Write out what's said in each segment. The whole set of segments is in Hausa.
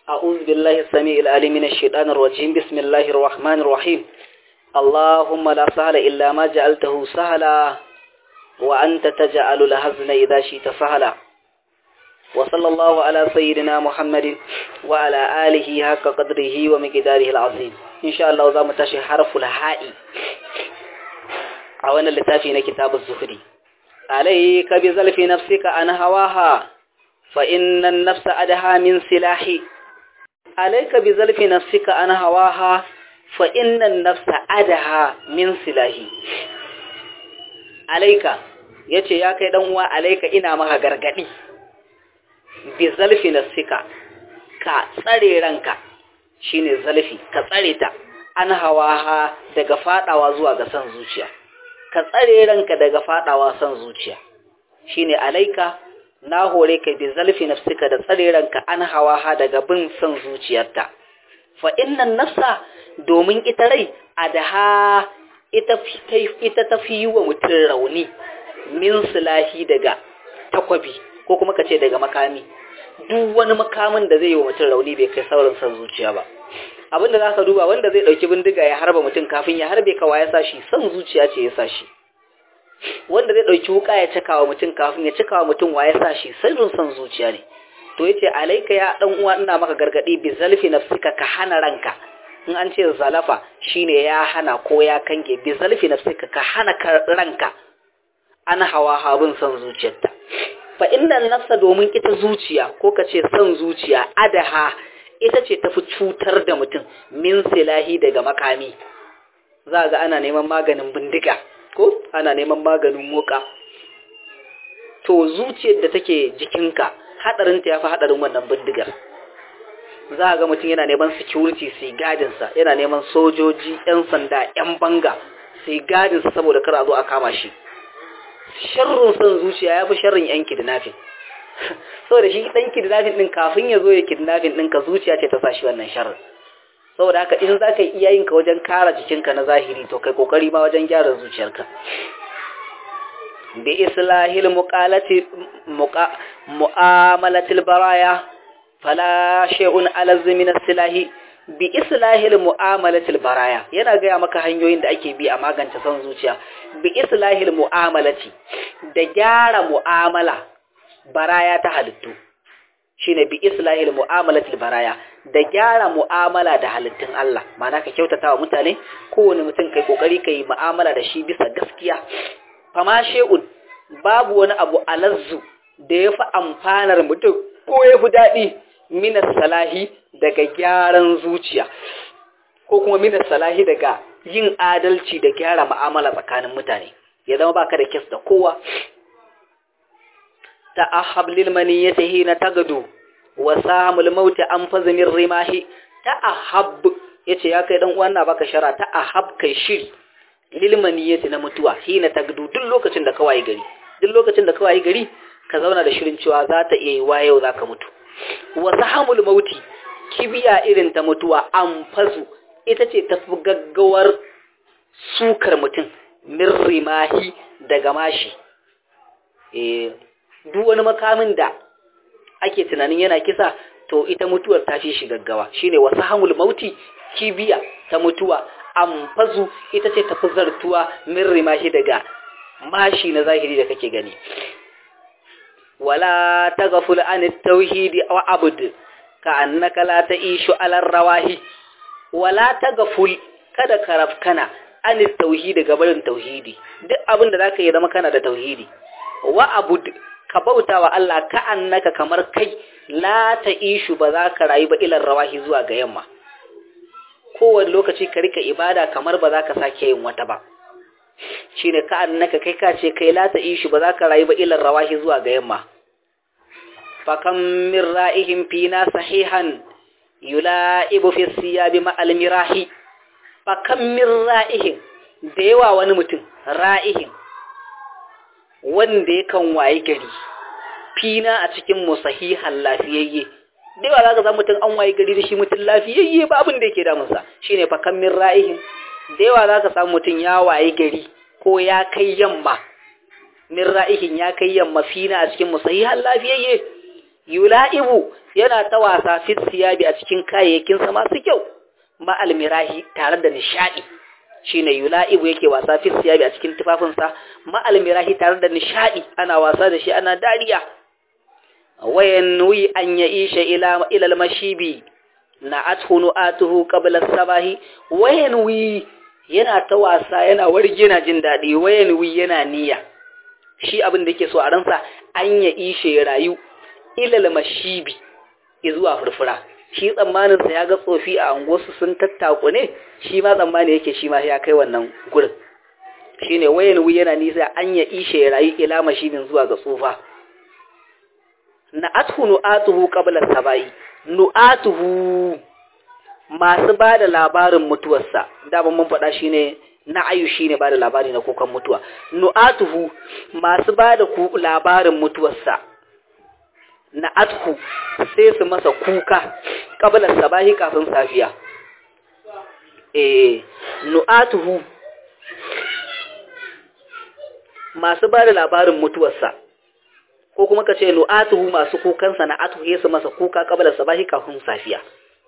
أعوذ بالله السميع العليم من الشيطان الرجيم. بسم الله الرحمن الرحيم. اللهم لا سهل إلا ما جعلته سهلا وأنت تجعل الحزن إذا شئت سهلا. وصلى الله على سيدنا محمد وعلى آله حق قدره ومقداره العظيم. إن شاء الله ذا متشي حرف الهاء أولا لتافي كتاب الزهري. عليك بزلف نفسك عن هواها فإن النفس أدهى من سلاحي. عليك بزلف نفسك عن هواها فإن النفس أدهى من سلاحي. عليك yace ya kai dan uwa, alaika ina maka gargadi bi zalfi nafsika, ka tsare ranka, shine zalfi, ka tsare ta an hawaha daga fadawa zuwa ga san zuciya, ka tsare ranka daga fadawa san zuciya, shine alaika, na hore ka bi zalfi nafsika, da tsare ranka an hawaha daga bin san zuciyarta. Fa innan nafsa, domin ita rai adaha, ita tafi wa mutum rauni min silahi, daga takwabi ko kuma kace daga makami. Duk wani makamin da zai yi wa mutum rauni bai kai saurin san zuciya ba. Abinda zaka duba, wanda zai dauki bindiga ya harba mutum, kafin ya harbe ka ya sa shi san zuciya ce ya sa shi. Wanda zai dauki wuka ya cakawa mutum, kafin ya cakawa mutum ya sa shi sirrin san zuciya ne. To yace alaika ya dan uwa, ina maka gargadi bi zalfi nafsika, ka hana ranka. In an ce zalafa shine ya hana ko ya kange, bi zalfi nafsika, ka hana ranka ana hawa habin san zuciyarta. Fa inna nafsa, domin ita zuciya ko kace san zuciya, adaha, ita ce tafi cutar da mutum min silahi, daga makami. Za ga ana neman maganin bindiga ko ana neman maganin muka, to zuciyar da take jikinka hadarin ta yafi hadarin wannan bindigar. Za ga mutum yana neman security su gadin sa, yana neman sojoji, yan sanda, yan banga su gadin sa saboda kar a zo a kama shi. Sharrin san zuciya yafi sharrin yan kidnapping. Saboda shi dan kidnapping din, kafin ya zo ya kidnapping din ka, zuciya ce ta sa shi wannan sharrin. Saboda haka in zaka yi iyayen ka wajen kare jikinka na zahiri, to kai kokari ma wajen gyara zuciyarka. Bi islahil mu'amalatil baraya fala shay'un alazz min as-silahi. Bi islahil mu'amalatil baraya, yana gaya maka hanyoyin da ake bi a magance son zuciya. Bi islahil mu'amalati, da gyara mu'amala baraya ta halittu, shine bi islahil mu'amalatil baraya, da gyara mu'amala da halittun Allah. Ma'ana ka kyautata wa mutane, kowane mutum kai kokari kai mu'amala da shi bisa gaskiya. Fama shay'un, babu wani abu alazzu da yafi amfanar mutum ko yafi dadi minas salahi, daga gyaran zuciya, ko kuma minas salahi, daga yin adalci da gyara mu'amala tsakanin mutane. Ya zama baka da kes da kowa. Ta'ahab lil maniyatihi na tagadu wa sahamul mauti anfaz min rimahi. Ta'ahab, yace ya kai dan uwan na baka shara, ta'ahab, kai shiri lil maniyati, na mutuwa, hina tagadu, duk lokacin da ka wayi gari, duk lokacin da ka wayi gari ka zauna da shirin cewa za ta iya yi wa yau zaka mutu. Wa sahamul mauti, kibiya irin ta mutuwa, anfazu, ita ce tafi gaggawar sukar mutum min rimahi, daga mashi. Duk wani makamin da ake tunanin yana kisa, to ita mutuwar ta fi shi gaggawa. Shine wa sahamul mauti, kibiya ta mutuwa, anfazu, ita ce tafi zartuwa min rimahi, daga mashi na zahiri da kake gani. Wala taghful an at-tauhid wa abud ka annaka la ta'ishu ala rawahi. Wala taghful, kada ka rafkana an at-tauhid, gabarin tauhidi. Duk abin da zaka yi zama kana da tauhidi. Wa abud, ka bautawa Allah ka annaka, kamar kai la ta'ishu, ba za ka rayu ba ila rawahi, zuwa ga yamma. Kowane lokaci ka rika ibada kamar ba za ka sake yin wata ba. Shine ka annaka, kai ka ce kai la ta'ishu, ba za ka rayu ba ila rawahi, zuwa ga yamma. Fakam min ra'ihim fina sahihan yula'ibu fi siyabi ma'al mirahi. Fakam min ra'ihim, da yawa wani mutum, ra'ihim, wanda yakan waye gari, fina, a cikin mu, sahihan, lafiyayye. Da yawa zaka samu mutum an waye gari da shi mutum lafiyayye, ba abin da yake damunsa. Shine fakam min ra'ihim, da yawa zaka samu mutum ya waye gari ko ya kai yamma, min ra'ihin, ya kai yamma, fina, a cikin mu, sahihan, lafiyayye. yula'ibu yana ta wasa fit siyabi a cikin kayayyakin sa masu kyau ma almirahi tare da nishadi shine yula'ibu yake wasa fit siyabi a cikin tufafin sa ma almirahi tare da nishadi ana wasa da shi ana dariya wayanwi an ya'isha ila al-mashibi na'athu nu'atuhu qabla as-sabahi wayanwi yana ta wasa yana warge yana jin dadi wayanwi yana niyya shi abin da yake so a ransa an ya'isha ya rayu ila al-mashibi zuwa furfura shi tsammanin sa ya ga tsofi a angosu sun tattaku ne shi ma tsammani yake shi ma ya kai wannan gurin shine wayanwi yana nisa an ya'isha ya rayu ila mashibin zuwa ga tsufa na'atuhu nu'atuhu qabla sabai nu'atuhu masu bada labarin mutuwarsa da ban mun faɗa shine na'ayu shine bada labari na kukan mutuwa nu'atuhu masu bada labarin mutuwarsa na'atuhu sai su masa kuka qabla sabahi kafin safiya nu'atuhu masu bada labarin mutuwarsa ko kuma ka ce nu'atuhu masu kukansa na atuhe su masa kuka qabla sabahi kafin safiya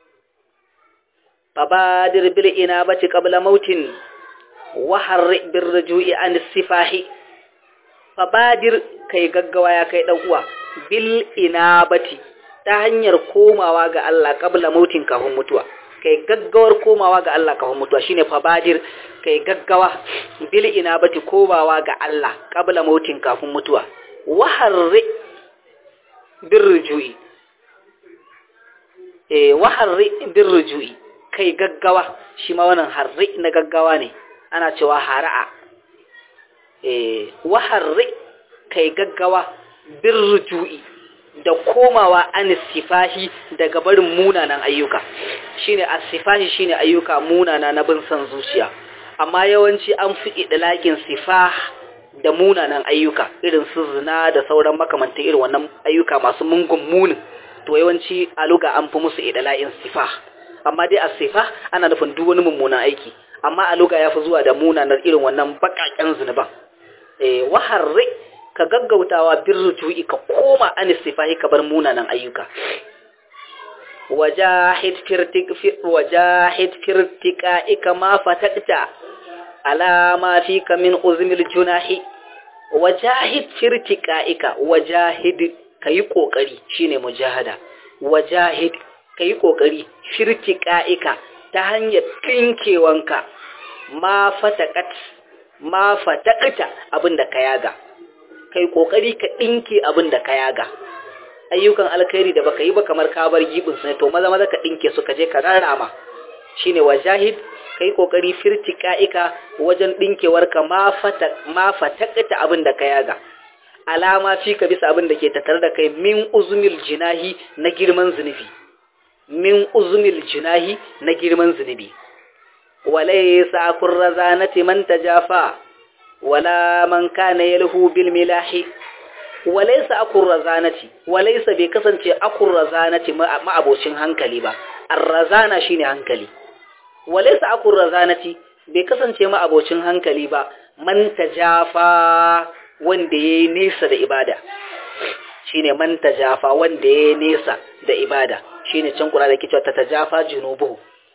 fabadir bil inabati qabla mautin wa harri bir rujui an sifahi fabadir kai gaggawa ya kai dan uwa bil inabati ta hanyar komawa ga Allah qabla mautin kafin mutuwa kai gaggawar komawa ga Allah kafin mutuwa shine fabadir kai gaggawa bil inabati komawa ga Allah qabla mautin kafin mutuwa waharri birrujui waharri birrujui kai gaggawa shi ma wannan harri na gaggawa ne ana cewa hara'a waharri kai gaggawa birrujui da komawa anisifahi daga barin munanan ayyuka shine asifahi shine ayyuka munana na bin san zuciya amma yawanci an fi idlaqin sifah da munanan ayyuka irin su zina da sauran makamantan irin wannan ayyuka masu mungun munin to yawanci a luga an fi musu idla'in sifah amma dai as-sifah ana nufin duk wani mummunan aiki amma a luga yafi zuwa da munanar irin wannan bakakken zunuban waharri ka gaggautawa birruju'i ka koma anisifahi ka bar munanan ayyuka wajahid firtika ma fatakta ala ma fika min uzmil junahi wajahid firtikaika wajahid kai kokari shine mujahada wajahid kai kokari firtikaika ta hanyar tinkewanka ma fatakta abinda ka yaga kai kokari ka dinke abinda ka yaga ayyukan alkhairi da baka yi ba kamar ka bar gibin sai to maza ka dinke su ka je ka rarama shine wajahid kai kokari firtikaika wajen dinkewarka ma fatakta abin da ka yaga alama fi ka bisa abin da ke tattare da kai min uzmil jinahi na girman zunubi min uzmil jinahi na girman zunubi walaysa kurrazanati man tajafa wala man kana yalhu bil milahi walaysa akurrazanati walaysa bai kasance akurrazanati ma abocin hankali ba arrazana shine hankali walaysa akur razanati bai kasance ma abocin hankali ba man tajafa wanda yayi nesa da ibada shine man tajafa wanda yayi nesa da ibada shine can Qur'ani yake cewa tajafa junubuhu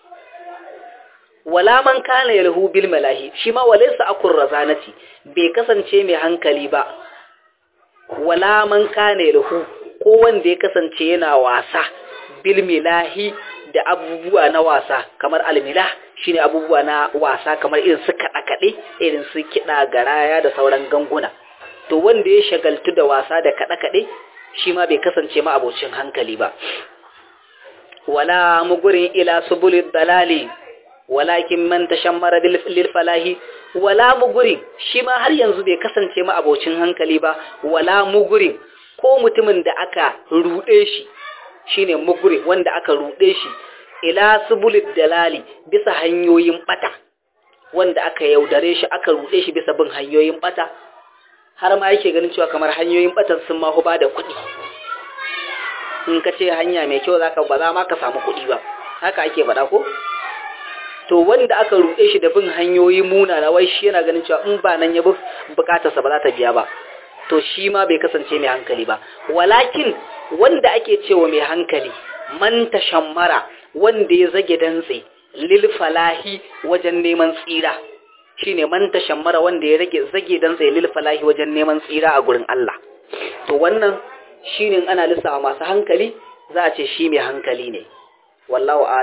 wala man kana yalhu bil malahi shi ma walaysa akur razanati bai kasance mai hankali ba wala man kana yalhu ko wanda ya kasance yana wasa bil milahi da abubuwa na wasa kamar almilah shine abubuwa na wasa kamar irin su kaɗe irin su kiɗa garaya da sauran ganguna to wanda ya shagaltu da wasa da kaɗe shi ma bai kasance ma abocin hankali ba wala mugurin ila subulid dalali walakin man tashammara lil falahi wala mugurin shi ma har yanzu bai kasance ma abocin hankali ba wala mugurin ko mutumin da aka rude shi shine muguri wanda aka rude shi ila subulid dalali bisa hanyoyin bata wanda aka yaudare shi aka rude shi bisa bin hanyoyin bata har ma yake ganin cewa kamar hanyoyin batan sun ma ba da kuɗi in ka ce hanya mai kyau zaka ba za ma ka samu kuɗi ba haka ake faɗa ko to wanda aka rude shi da bin hanyoyi munana wai shi yana ganin cewa in ba nan ya bi bukatarsa ba za ta biya ba to shi ma bai kasance mai hankali ba. Walakin wanda ake cewa mai hankali man tashammara, wanda ya zage dantse lil falahi wajen neman tsira, shine man tashammara wanda ya zage dantse lil falahi wajen neman tsira a gurin Allah. To wannan shine ana lissafa masu hankali za a ce shi mai hankali ne. Wallahu